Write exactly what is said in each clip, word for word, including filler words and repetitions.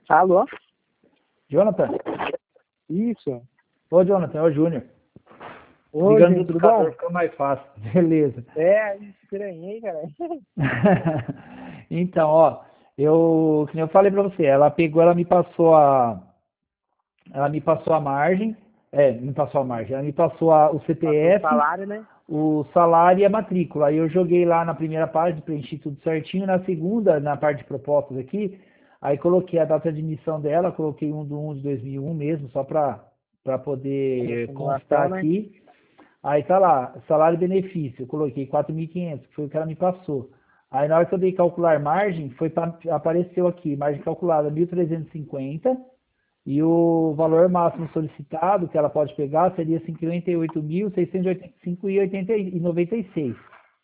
Alô? Jonathan? Isso. Ô, Jonathan, é o Júnior. Oi, Ligando gente, do tudo bom? fica mais fácil. Beleza. É, estranhei, cara. Então, ó, eu, que nem eu falei pra você, ela pegou, ela me passou a, ela me passou a margem, é, me passou a margem, ela me passou a, o Passou o C P F, salário, né? o salário e a matrícula. Aí eu joguei lá na primeira página, preenchi tudo certinho, na segunda, na parte de propostas aqui, aí coloquei a data de admissão dela, coloquei um do um de dois mil e um mesmo, só para para poder constar Simulação, né? aqui. Aí tá lá, salário e benefício, eu coloquei quatro mil e quinhentos, que foi o que ela me passou. Aí na hora que eu dei calcular margem, foi pra, apareceu aqui, margem calculada mil trezentos e cinquenta, e o valor máximo solicitado que ela pode pegar seria cinquenta e oito mil seiscentos e oitenta e cinco e noventa e seis.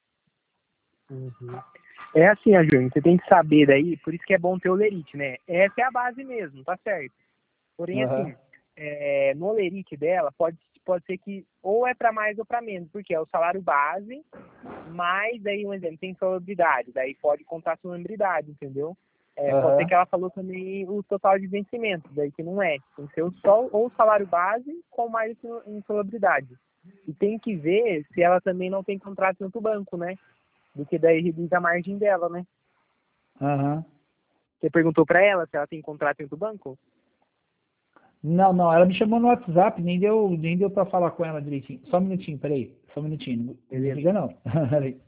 Uhum. É assim, a Júnior, você tem que saber daí, por isso que é bom ter o Lerite, né? Essa é a base mesmo, tá certo. Porém, Aham, assim, é, no Lerite dela, pode, pode ser que ou é para mais ou para menos, porque é o salário base, mas daí, um exemplo, tem salubridade, daí pode contar salubridade, entendeu? É, pode ser aham, que ela falou também o total de vencimentos, daí que não é. Tem que ser só ou o salário base com mais insalubridade. E tem que ver se ela também não tem contrato em outro banco, né? Do que daí reduz a margem dela, né? aham. Você perguntou para ela se ela tem contrato em outro banco? Não, não, ela me chamou no WhatsApp, nem deu, nem deu pra falar com ela direitinho. Só um minutinho, peraí, só um minutinho, não não Beleza. desliga não. Peraí.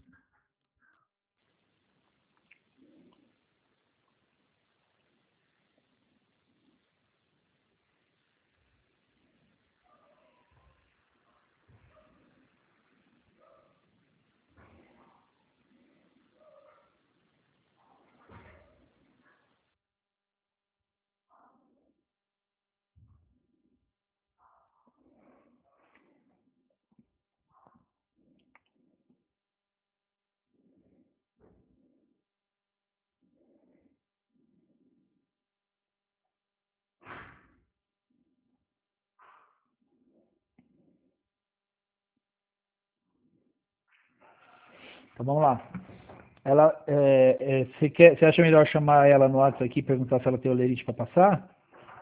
Então vamos lá. Ela, é, é, você, quer, você acha melhor chamar ela no WhatsApp aqui e perguntar se ela tem o lerite para passar?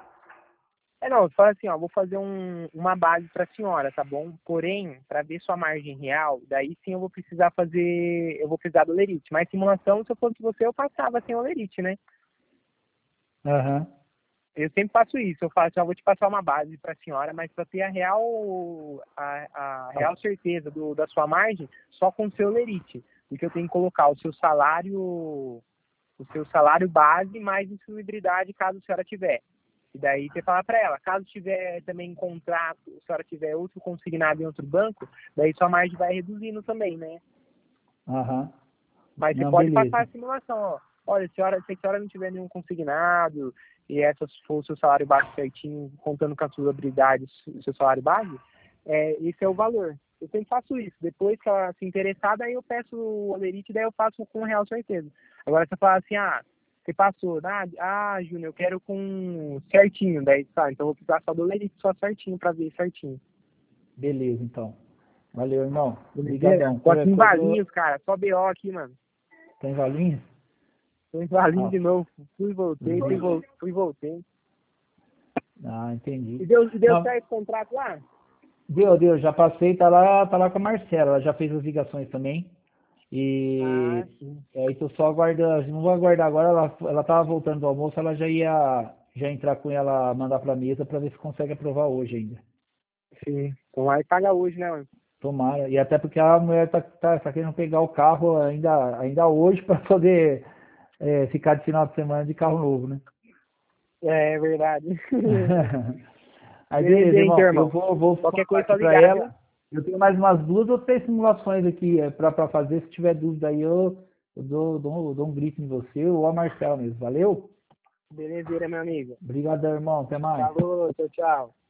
É, não, fala assim, ó, vou fazer um, uma base para a senhora, tá bom? Porém, para ver sua margem real, daí sim eu vou precisar fazer, eu vou precisar do lerite. Mas simulação, se eu fosse você, eu passava sem o lerite, né? Aham, Eu sempre faço isso, eu faço, eu vou te passar uma base para a senhora, mas para ter a real, a, a real certeza do, da sua margem, só com o seu lerite. Porque eu tenho que colocar o seu salário, o seu salário base mais insalubridade caso a senhora tiver. E daí você fala para ela, caso tiver também contrato, se a senhora tiver outro consignado em outro banco, daí sua margem vai reduzindo também, né? aham. Mas você Não, pode passar beleza. a simulação, ó. Olha, se a senhora, se a senhora não tiver nenhum consignado e essa for o seu salário base certinho, contando com a sua habilidade, o seu salário base, é, esse é o valor. Eu sempre faço isso. Depois que ela se interessar, daí eu peço o Alerite, daí eu faço com real certeza. Agora você fala assim, ah, você passou, ah, ah Júnior, eu quero com certinho, daí tá, então eu vou precisar só do Alerite só certinho pra ver certinho. Beleza, então. Valeu, irmão. Beleza? Obrigadão. Tô Qualquer aqui em coisa, eu... Valinhos, cara, só B O aqui, mano. tem valinha? Tô em Valinhos Ah, de novo. Fui, voltei, fui, beleza. vol- fui, voltei. Ah, entendi. E deu, e deu Não, certo o contrato lá? deu, deu. Já passei, tá lá, tá lá com a Marcela. Ela já fez as ligações também. E Ah, sim. aí tô só aguardando. Não vou aguardar agora. Ela, ela tava voltando do almoço, ela já ia já entrar com ela, mandar pra mesa pra ver se consegue aprovar hoje ainda. Sim. Então aí paga hoje, né, mano? Tomara. E até porque a mulher tá, tá, tá querendo pegar o carro ainda, ainda hoje para poder é, ficar de final de semana de carro novo, né? É, é verdade. Aí Beleza, beleza, então, irmão. Eu irmão. vou, vou Qualquer falar coisa, só aqui para ligar, viu? ela. Eu tenho mais umas duas ou três simulações aqui é, para fazer. Se tiver dúvida aí, eu, eu dou, dou, dou um grito em você ou a Marcela mesmo. Valeu? Beleza, meu amigo. Obrigadão, irmão. Até mais. Falou, tchau, tchau.